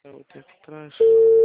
Eu vou ter que trás.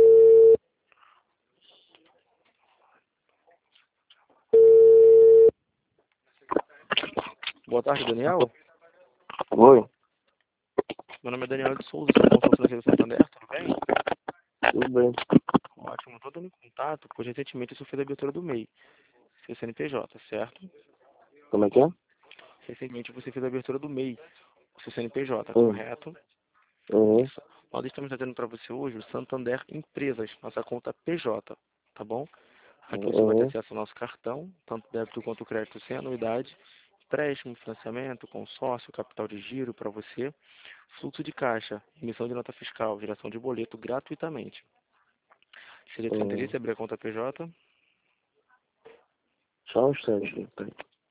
Boa tarde, Daniel. Oi, Meu nome é Daniel de Souza, sou consultor financeiro do Santander, tudo bem? tudo bem. Ótimo, estou dando contato, pois recentemente eu fiz a abertura do MEI, seu CNPJ, certo? Como é que é? Recentemente você fez a abertura do MEI, o seu CNPJ, Hum. correto? Uhum. Isso. Nós estamos trazendo para você hoje o Santander Empresas, nossa conta PJ, tá bom? Aqui você vai ter Uhum. acesso ao nosso cartão, tanto débito quanto crédito sem anuidade, empréstimo, financiamento, consórcio, capital de giro para você, fluxo de caixa, emissão de nota fiscal, geração de boleto gratuitamente. Seria de seu Uhum. interesse abrir a conta PJ? Só um instante. Peraí.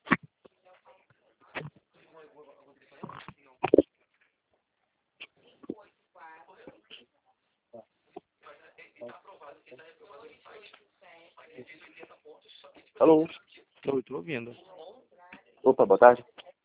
Alô? Oi, estou ouvindo. Opa, boa tarde.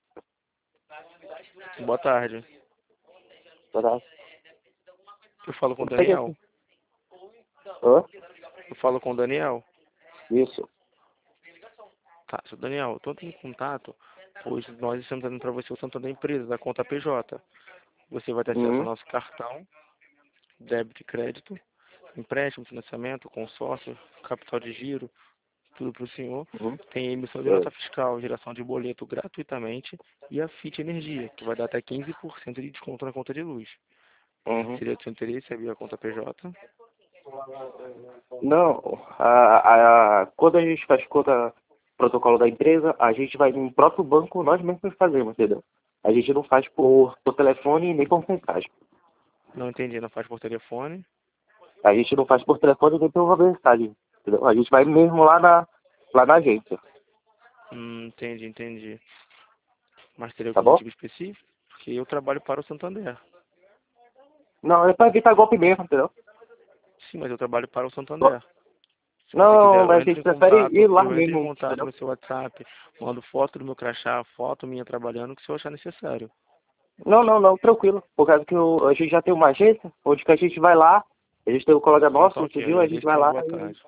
Boa tarde. Boa tarde. Eu falo com o Pega Daniel? aqui. Hã? Eu falo com o Daniel? Isso. Tá, seu Daniel, eu estou em contato, pois nós estamos dando para você o Santander Empresas, da conta PJ. Você vai ter acesso ao Uhum. nosso cartão, débito e crédito, empréstimo, financiamento, consórcio, capital de giro, tudo para o senhor. Uhum. Tem emissão de É. nota fiscal, geração de boleto gratuitamente e a FIT Energia, que vai dar até 15% de desconto na conta de luz. Uhum. Seria do seu interesse abrir a conta PJ? Não, quando a gente faz conta protocolo da empresa, a gente vai no próprio banco, nós mesmos fazemos, entendeu? A gente não faz por telefone nem por mensagem. Não entendi, não faz por telefone? A gente não faz por telefone nem por mensagem, entendeu? A gente vai mesmo lá na agência, Entendi. Mas teria tá algum bom? motivo específico? Porque eu trabalho para o Santander. Não, é pra evitar golpe mesmo, entendeu? Sim, mas eu trabalho para o Santander. Se você quiser, Não, eu mas a entro gente em prefere ir contato, lá eu entro em mesmo, contato entendeu? no seu WhatsApp, mando foto do meu crachá, foto minha trabalhando, o que o senhor achar necessário. Não, tranquilo. Por causa que a gente já tem uma agência, onde que a gente vai lá, a gente tem um colega Então tá nosso, ok, entendeu? A gente vai agradeço, tenha uma lá boa e tarde.